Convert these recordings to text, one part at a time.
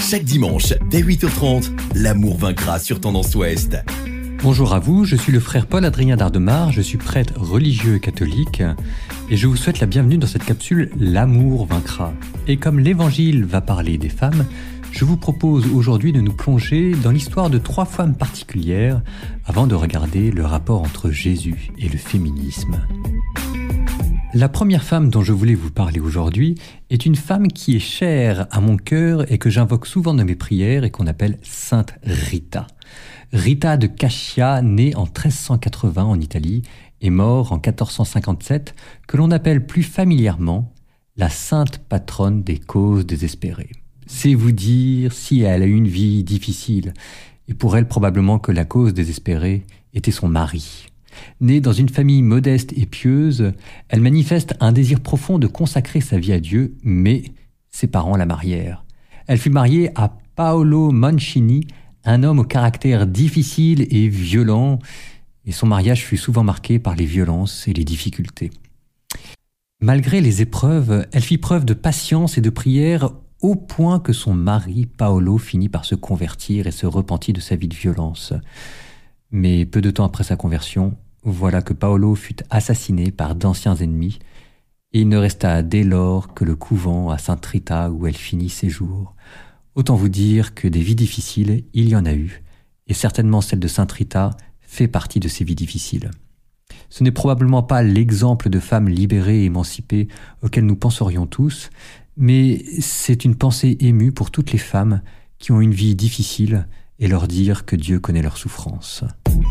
Chaque dimanche, dès 8h30, l'amour vaincra sur Tendance Ouest. Bonjour à vous, je suis le frère Paul-Adrien d'Ardemar, je suis prêtre religieux et catholique et je vous souhaite la bienvenue dans cette capsule « L'amour vaincra ». Et comme l'évangile va parler des femmes, je vous propose aujourd'hui de nous plonger dans l'histoire de 3 femmes particulières avant de regarder le rapport entre Jésus et le féminisme. La première femme dont je voulais vous parler aujourd'hui est une femme qui est chère à mon cœur et que j'invoque souvent dans mes prières et qu'on appelle Sainte Rita. Rita de Cascia, née en 1380 en Italie et mort en 1457, que l'on appelle plus familièrement la sainte patronne des causes désespérées. C'est vous dire si elle a eu une vie difficile, et pour elle probablement que la cause désespérée était son mari. Née dans une famille modeste et pieuse, elle manifeste un désir profond de consacrer sa vie à Dieu, mais ses parents la marièrent. Elle fut mariée à Paolo Mancini, un homme au caractère difficile et violent, et son mariage fut souvent marqué par les violences et les difficultés. Malgré les épreuves, elle fit preuve de patience et de prière au point que son mari, Paolo, finit par se convertir et se repentit de sa vie de violence. Mais peu de temps après sa conversion, voilà que Paolo fut assassiné par d'anciens ennemis, et il ne resta dès lors que le couvent à Sainte Rita où elle finit ses jours. Autant vous dire que des vies difficiles, il y en a eu, et certainement celle de Sainte Rita fait partie de ces vies difficiles. Ce n'est probablement pas l'exemple de femme libérée et émancipée auquel nous penserions tous, mais c'est une pensée émue pour toutes les femmes qui ont une vie difficile et leur dire que Dieu connaît leurs souffrances.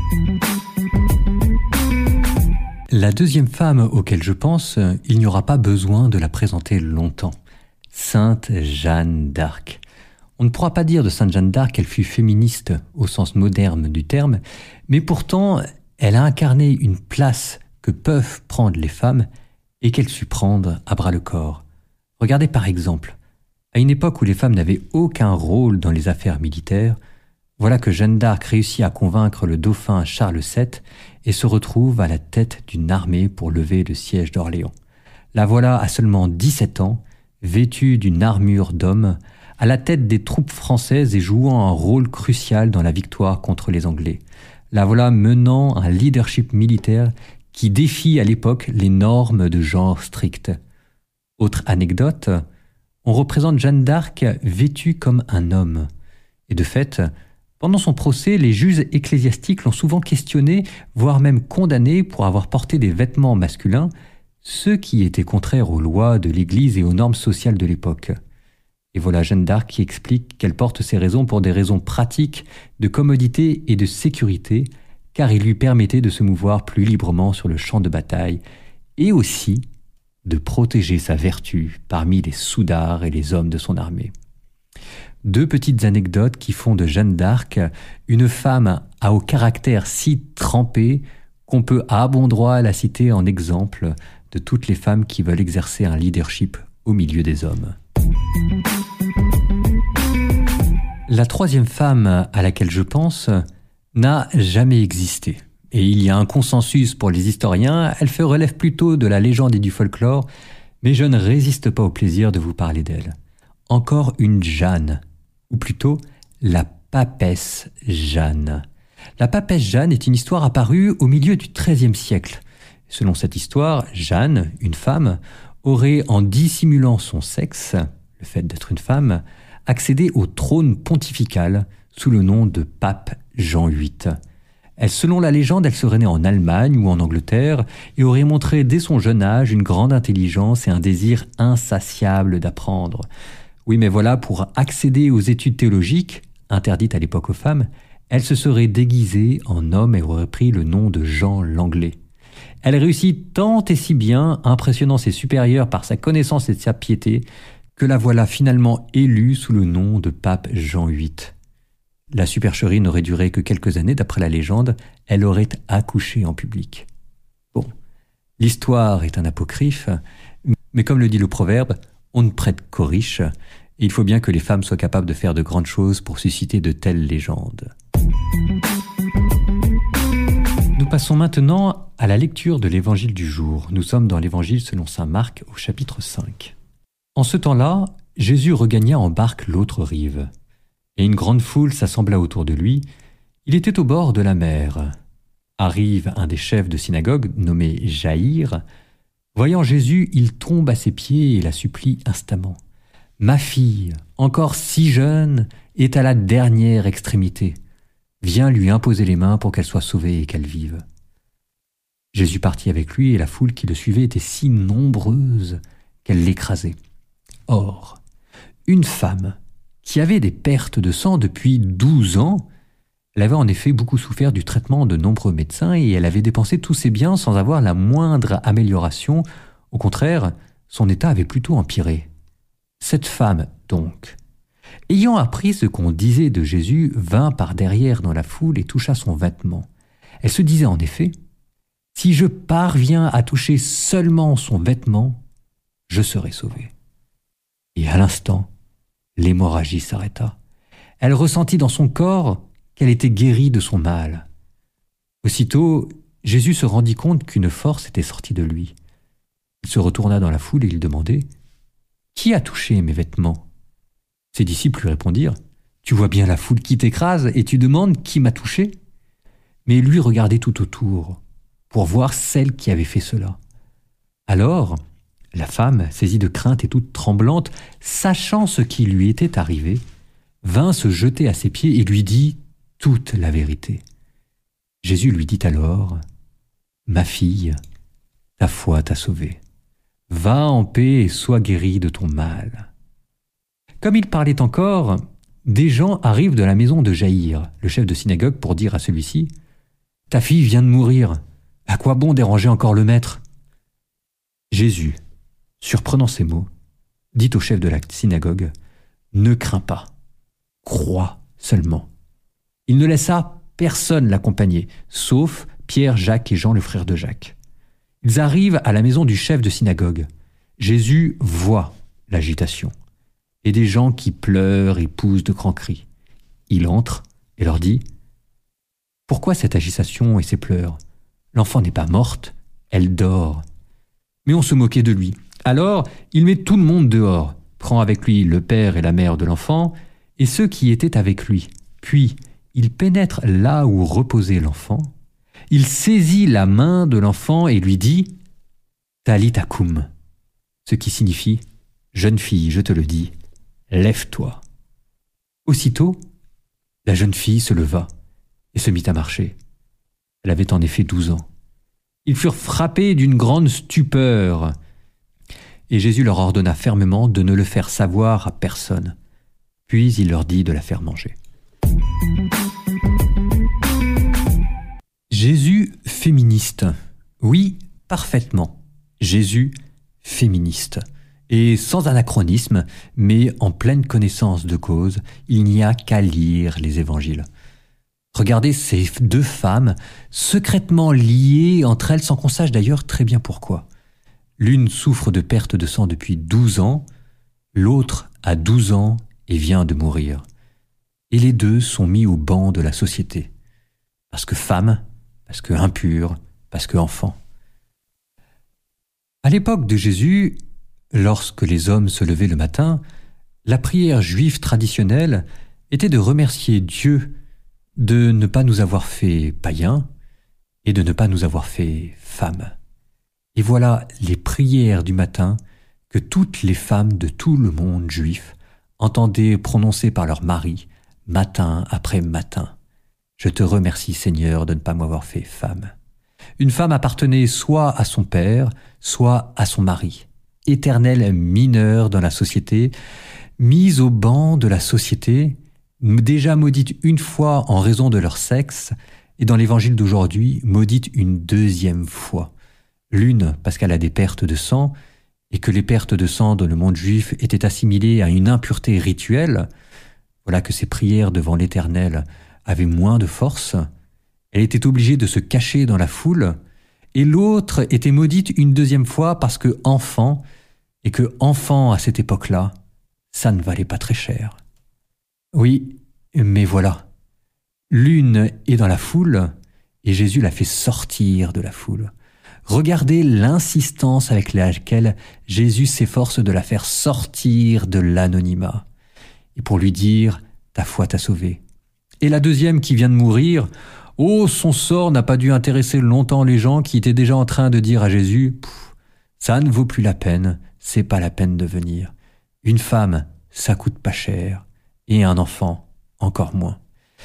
La deuxième femme auquel je pense, il n'y aura pas besoin de la présenter longtemps. Sainte Jeanne d'Arc. On ne pourra pas dire de Sainte Jeanne d'Arc qu'elle fut féministe au sens moderne du terme, mais pourtant, elle a incarné une place que peuvent prendre les femmes et qu'elle sut prendre à bras-le-corps. Regardez par exemple, à une époque où les femmes n'avaient aucun rôle dans les affaires militaires, voilà que Jeanne d'Arc réussit à convaincre le dauphin Charles VII et se retrouve à la tête d'une armée pour lever le siège d'Orléans. La voilà à seulement 17 ans, vêtue d'une armure d'homme, à la tête des troupes françaises et jouant un rôle crucial dans la victoire contre les Anglais. La voilà menant un leadership militaire qui défie à l'époque les normes de genre strictes. Autre anecdote, on représente Jeanne d'Arc vêtue comme un homme. Et de fait, pendant son procès, les juges ecclésiastiques l'ont souvent questionnée, voire même condamnée pour avoir porté des vêtements masculins, ce qui était contraire aux lois de l'Église et aux normes sociales de l'époque. Et voilà Jeanne d'Arc qui explique qu'elle porte ces raisons pour des raisons pratiques, de commodité et de sécurité, car il lui permettait de se mouvoir plus librement sur le champ de bataille, et aussi de protéger sa vertu parmi les soudards et les hommes de son armée. 2 petites anecdotes qui font de Jeanne d'Arc une femme au caractère si trempé qu'on peut à bon droit la citer en exemple de toutes les femmes qui veulent exercer un leadership au milieu des hommes. La troisième femme à laquelle je pense n'a jamais existé. Et il y a un consensus pour les historiens, elle fait relève plutôt de la légende et du folklore, mais je ne résiste pas au plaisir de vous parler d'elle. Encore une Jeanne, ou plutôt la papesse Jeanne. La papesse Jeanne est une histoire apparue au milieu du XIIIe siècle. Selon cette histoire, Jeanne, une femme, aurait, en dissimulant son sexe, le fait d'être une femme, accédé au trône pontifical sous le nom de pape Jean VIII. Selon la légende, elle serait née en Allemagne ou en Angleterre et aurait montré dès son jeune âge une grande intelligence et un désir insatiable d'apprendre. Oui, mais voilà, pour accéder aux études théologiques, interdites à l'époque aux femmes, elle se serait déguisée en homme et aurait pris le nom de Jean l'Anglais. Elle réussit tant et si bien, impressionnant ses supérieurs par sa connaissance et sa piété, que la voilà finalement élue sous le nom de pape Jean VIII. La supercherie n'aurait duré que quelques années, d'après la légende, elle aurait accouché en public. Bon, l'histoire est un apocryphe, mais comme le dit le proverbe, on ne prête qu'aux riches, et il faut bien que les femmes soient capables de faire de grandes choses pour susciter de telles légendes. Nous passons maintenant à la lecture de l'évangile du jour. Nous sommes dans l'évangile selon saint Marc au chapitre 5. En ce temps-là, Jésus regagna en barque l'autre rive, et une grande foule s'assembla autour de lui. Il était au bord de la mer. Arrive un des chefs de synagogue, nommé Jaïr. Voyant Jésus, il tombe à ses pieds et la supplie instamment. « Ma fille, encore si jeune, est à la dernière extrémité. Viens lui imposer les mains pour qu'elle soit sauvée et qu'elle vive. » Jésus partit avec lui et la foule qui le suivait était si nombreuse qu'elle l'écrasait. Or, une femme qui avait des pertes de sang depuis 12 ans, elle avait en effet beaucoup souffert du traitement de nombreux médecins et elle avait dépensé tous ses biens sans avoir la moindre amélioration. Au contraire, son état avait plutôt empiré. Cette femme, donc, ayant appris ce qu'on disait de Jésus, vint par derrière dans la foule et toucha son vêtement. Elle se disait en effet, « Si je parviens à toucher seulement son vêtement, je serai sauvée. » Et à l'instant, l'hémorragie s'arrêta. Elle ressentit dans son corps qu'elle était guérie de son mal. Aussitôt, Jésus se rendit compte qu'une force était sortie de lui. Il se retourna dans la foule et il demandait « Qui a touché mes vêtements ?» Ses disciples lui répondirent « Tu vois bien la foule qui t'écrase et tu demandes qui m'a touché ?» Mais lui regardait tout autour pour voir celle qui avait fait cela. Alors, la femme, saisie de crainte et toute tremblante, sachant ce qui lui était arrivé, vint se jeter à ses pieds et lui dit toute la vérité. Jésus lui dit alors « Ma fille, ta foi t'a sauvée. Va en paix et sois guérie de ton mal. » Comme il parlait encore, des gens arrivent de la maison de Jaïr, le chef de synagogue, pour dire à celui-ci « Ta fille vient de mourir. À quoi bon déranger encore le maître ?» Jésus, surprenant ces mots, dit au chef de la synagogue « Ne crains pas, crois seulement. » Il ne laissa personne l'accompagner, sauf Pierre, Jacques et Jean, le frère de Jacques. Ils arrivent à la maison du chef de synagogue. Jésus voit l'agitation et des gens qui pleurent et poussent de grands cris. Il entre et leur dit « Pourquoi cette agitation et ces pleurs ? L'enfant n'est pas morte, elle dort. » Mais on se moquait de lui. Alors, il met tout le monde dehors, prend avec lui le père et la mère de l'enfant et ceux qui étaient avec lui. Puis, il pénètre là où reposait l'enfant. Il saisit la main de l'enfant et lui dit « Talita koum », ce qui signifie « Jeune fille, je te le dis, lève-toi ». Aussitôt, la jeune fille se leva et se mit à marcher. Elle avait en effet 12 ans. Ils furent frappés d'une grande stupeur. Et Jésus leur ordonna fermement de ne le faire savoir à personne. Puis il leur dit de la faire manger. Jésus féministe. Oui, parfaitement. Jésus féministe. Et sans anachronisme, mais en pleine connaissance de cause, il n'y a qu'à lire les évangiles. Regardez ces deux femmes, secrètement liées entre elles sans qu'on sache d'ailleurs très bien pourquoi. L'une souffre de perte de sang depuis 12 ans, l'autre a 12 ans et vient de mourir. Et les deux sont mis au banc de la société. Parce que femmes, parce que impures, parce que enfants. À l'époque de Jésus, lorsque les hommes se levaient le matin, la prière juive traditionnelle était de remercier Dieu de ne pas nous avoir fait païens et de ne pas nous avoir fait femmes. Et voilà les prières du matin que toutes les femmes de tout le monde juif entendaient prononcer par leur mari, matin après matin. Je te remercie Seigneur de ne pas m'avoir fait femme. Une femme appartenait soit à son père, soit à son mari. Éternelle mineure dans la société, mise au banc de la société, déjà maudite une fois en raison de leur sexe, et dans l'évangile d'aujourd'hui, maudite une deuxième fois. L'une parce qu'elle a des pertes de sang, et que les pertes de sang dans le monde juif étaient assimilées à une impureté rituelle. Voilà que ses prières devant l'Éternel avaient moins de force. Elle était obligée de se cacher dans la foule, et l'autre était maudite une deuxième fois parce que enfant, et que enfant à cette époque-là, ça ne valait pas très cher. Oui, mais voilà, l'une est dans la foule, et Jésus la fait sortir de la foule. Regardez l'insistance avec laquelle Jésus s'efforce de la faire sortir de l'anonymat. Et pour lui dire « ta foi t'a sauvé ». Et la deuxième qui vient de mourir, oh, son sort n'a pas dû intéresser longtemps les gens qui étaient déjà en train de dire à Jésus « ça ne vaut plus la peine, c'est pas la peine de venir. Une femme, ça coûte pas cher, et un enfant, encore moins. »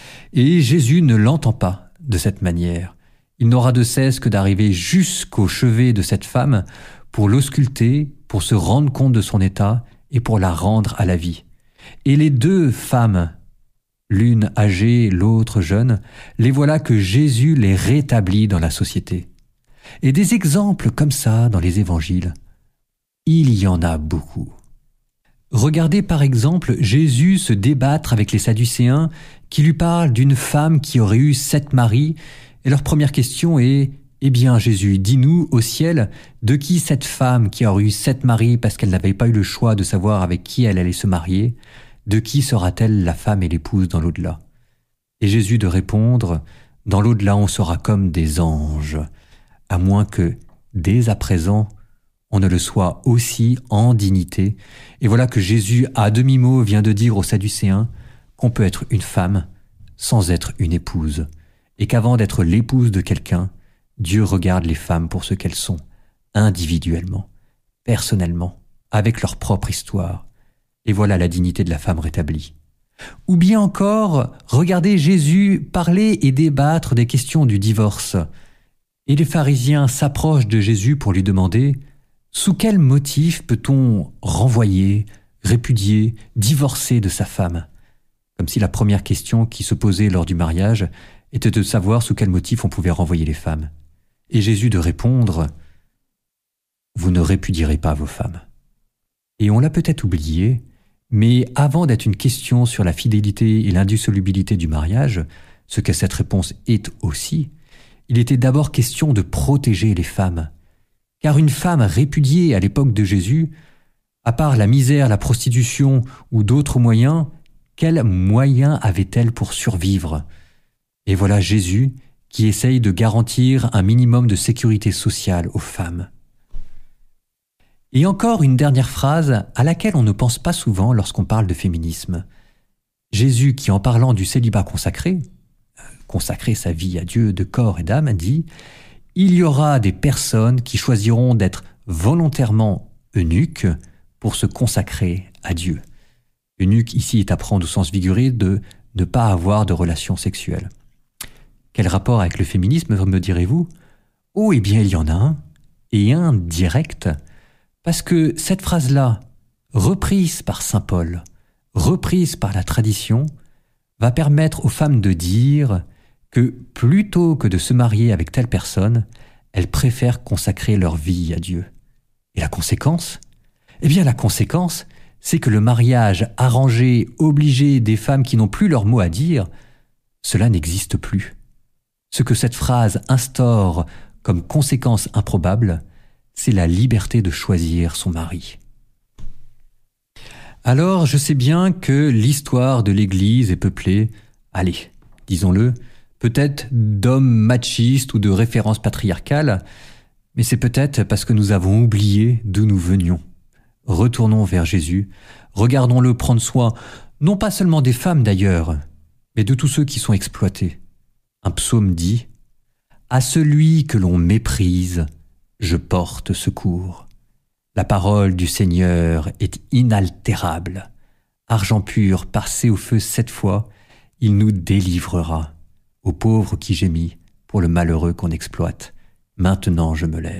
Et Jésus ne l'entend pas de cette manière. Il n'aura de cesse que d'arriver jusqu'au chevet de cette femme pour l'ausculter, pour se rendre compte de son état et pour la rendre à la vie. Et les deux femmes, l'une âgée, l'autre jeune, les voilà que Jésus les rétablit dans la société. Et des exemples comme ça dans les évangiles, il y en a beaucoup. Regardez par exemple Jésus se débattre avec les Sadducéens qui lui parlent d'une femme qui aurait eu 7 maris, et leur première question est « Eh bien Jésus, dis-nous au ciel, de qui cette femme qui aurait eu 7 maris parce qu'elle n'avait pas eu le choix de savoir avec qui elle allait se marier, de qui sera-t-elle la femme et l'épouse dans l'au-delà ?» Et Jésus de répondre « Dans l'au-delà on sera comme des anges, à moins que, dès à présent, on ne le soit aussi en dignité. » Et voilà que Jésus, à demi-mot, vient de dire aux Sadducéens qu'on peut être une femme sans être une épouse, et qu'avant d'être l'épouse de quelqu'un, Dieu regarde les femmes pour ce qu'elles sont, individuellement, personnellement, avec leur propre histoire. Et voilà la dignité de la femme rétablie. Ou bien encore, regardez Jésus parler et débattre des questions du divorce. Et les pharisiens s'approchent de Jésus pour lui demander « Sous quel motif peut-on renvoyer, répudier, divorcer de sa femme ?» Comme si la première question qui se posait lors du mariage était de savoir sous quel motif on pouvait renvoyer les femmes. Et Jésus de répondre « Vous ne répudierez pas vos femmes. » Et on l'a peut-être oublié, mais avant d'être une question sur la fidélité et l'indissolubilité du mariage, ce que cette réponse est aussi, il était d'abord question de protéger les femmes. Car une femme répudiée à l'époque de Jésus, à part la misère, la prostitution ou d'autres moyens, quels moyens avait-elle pour survivre ? Et voilà Jésus qui essaye de garantir un minimum de sécurité sociale aux femmes. Et encore une dernière phrase à laquelle on ne pense pas souvent lorsqu'on parle de féminisme. Jésus qui, en parlant du célibat consacrer sa vie à Dieu de corps et d'âme, dit « Il y aura des personnes qui choisiront d'être volontairement eunuques pour se consacrer à Dieu. » Eunuque ici est à prendre au sens figuré de ne pas avoir de relations sexuelles. Quel rapport avec le féminisme, me direz-vous ? Oh, eh bien, il y en a un, et un direct, parce que cette phrase-là, reprise par saint Paul, reprise par la tradition, va permettre aux femmes de dire que plutôt que de se marier avec telle personne, elles préfèrent consacrer leur vie à Dieu. Et la conséquence ? Eh bien, la conséquence, c'est que le mariage arrangé, obligé des femmes qui n'ont plus leur mot à dire, cela n'existe plus. Ce que cette phrase instaure comme conséquence improbable, c'est la liberté de choisir son mari. Alors, je sais bien que l'histoire de l'Église est peuplée, allez, disons-le, peut-être d'hommes machistes ou de références patriarcales, mais c'est peut-être parce que nous avons oublié d'où nous venions. Retournons vers Jésus, regardons-le prendre soin, non pas seulement des femmes d'ailleurs, mais de tous ceux qui sont exploités. Un psaume dit « À celui que l'on méprise, je porte secours. La parole du Seigneur est inaltérable. Argent pur, passé au feu 7 fois, il nous délivrera. Aux pauvres qui gémit, pour le malheureux qu'on exploite. Maintenant je me lève. »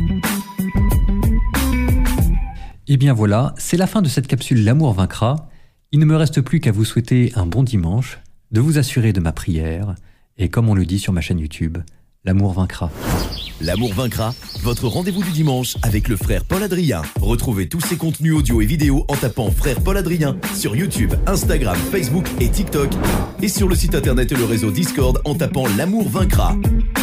Et bien voilà, c'est la fin de cette capsule L'amour vaincra. Il ne me reste plus qu'à vous souhaiter un bon dimanche, de vous assurer de ma prière, et comme on le dit sur ma chaîne YouTube, l'amour vaincra. L'amour vaincra, votre rendez-vous du dimanche avec le frère Paul Adrien. Retrouvez tous ses contenus audio et vidéo en tapant frère Paul Adrien sur YouTube, Instagram, Facebook et TikTok, et sur le site internet et le réseau Discord en tapant l'amour vaincra.